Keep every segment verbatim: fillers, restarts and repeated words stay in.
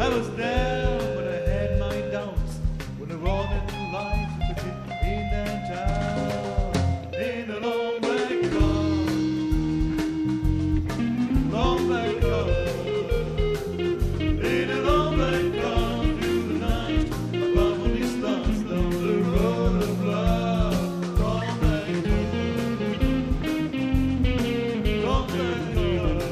I was down when I had my doubts, when the road and life took it in that town. In a long black car, long black car, in a long black car through the night, above all these stars down the road of love. Long black car, long black car.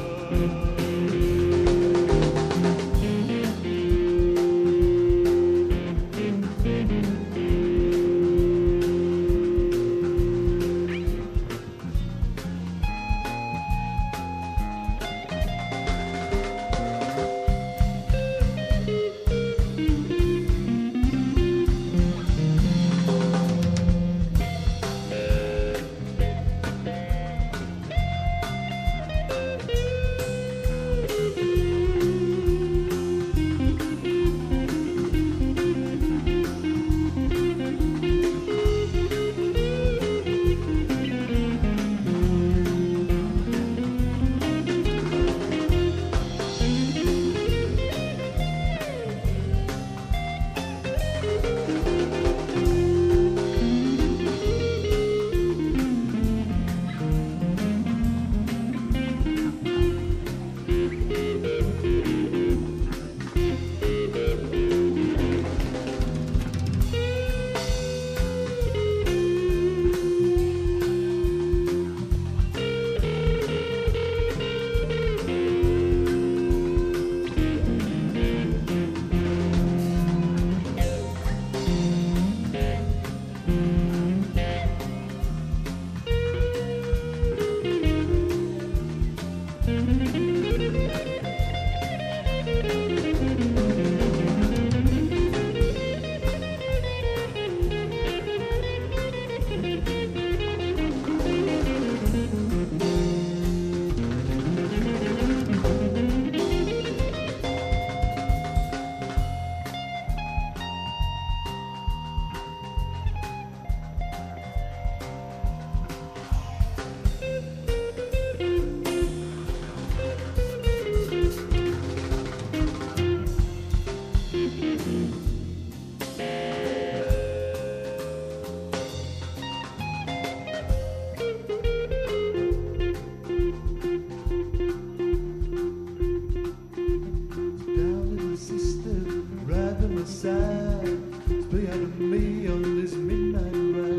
Me on this midnight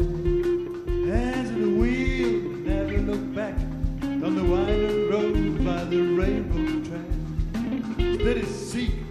ride, hands on the wheel, never look back, on the winding road by the railroad track. Steady seek